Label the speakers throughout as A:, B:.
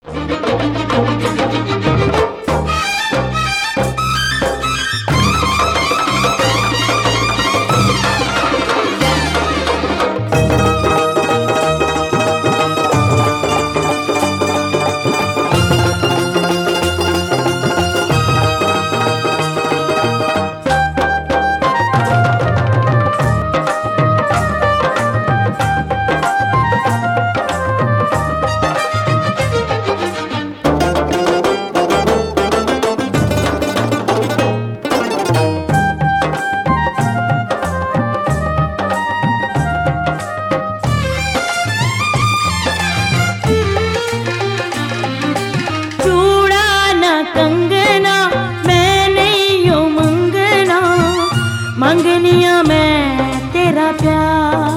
A: मंगनिया मैं तेरा प्यार,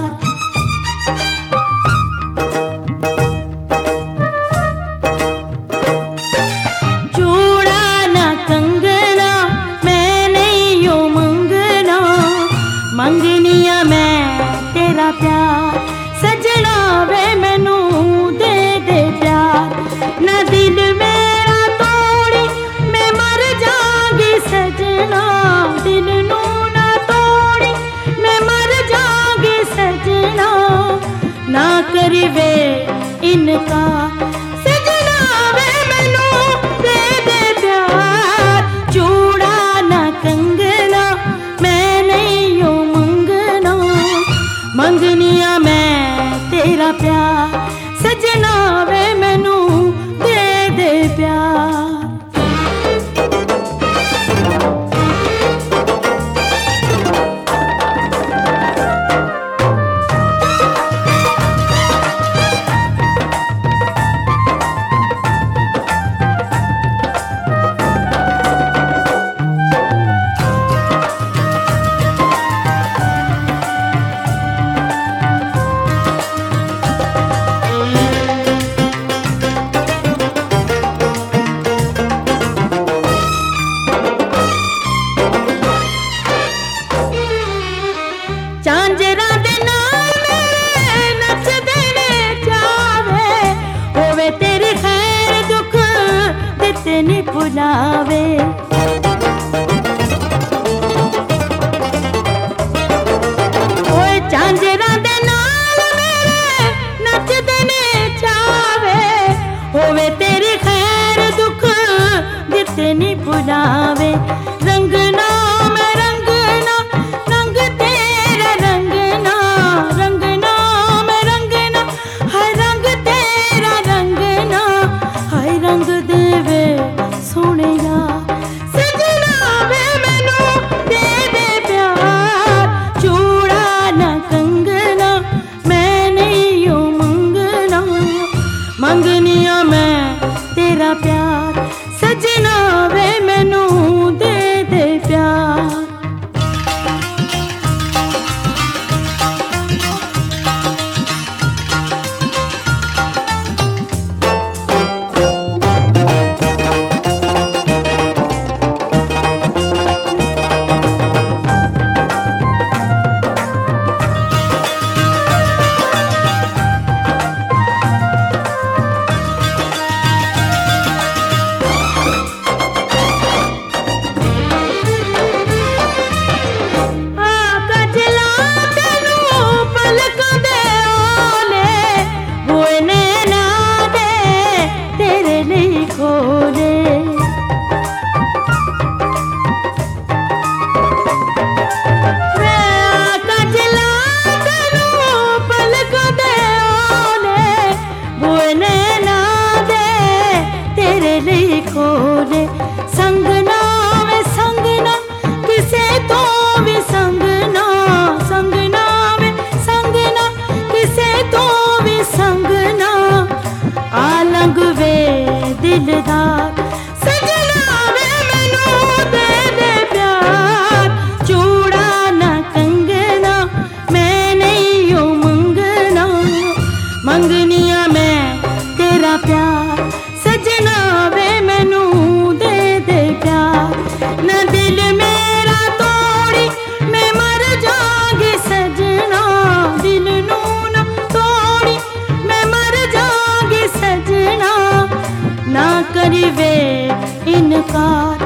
A: चूड़ा ना कंगना मैं नहीं यूं मंगना, मंगनिया मैं तेरा प्यार। सजना वे मैनू दे दे प्यार, ना दिल मेरा तोड़ी मैं मर जागी सजना, दिल नू ना तोड़ी मैं मर जागी सजना, ना करी वे इनका सजना वे मैनू दे दे प्यार। चूड़ा ना कंगना मैं नहीं यूं मंगना, मंगनिया मैं तेरा प्यार। सजना वे मैनू दे दे प्यार। झांजरा दे नाल मेरे नचदे ने जावे, होवे तेरी खैर दुख दिते नी भुलावे। ओए झांजरा दे नाल मेरे नचदे ने जावे, होवे तेरी खैर दुख दिते नी भुलावे। रंगना मैं रंगना रंग तेरा रंगना, रंगना मैं रंगना हाय रंग तेरा रंगना, हाय रंग देवे सोहणिया सजना वे मैनू दे दे प्यार। चूड़ा ना कंगना मैं नहीं यूं मंगना, मंगनिया मैं तेरा प्यार। सजना वे मैनू दे दे प्यार। संगना वे संगना किसे तो भी संगना, संगना वे संगना किसे तो भी संगना, आलंग वे दिलदार। सजना वे मैनू दे दे प्यार। चूड़ा ना कंगना मैं नहीं यूं मंगना, मंगनिया मैं तेरा प्यार। सजना वे मैनू दे दे प्यार, ना दिल मेरा तोड़ी मैं मर जागी सजना, दिल नू ना तोड़ी मैं मर जागी सजना, झनकार।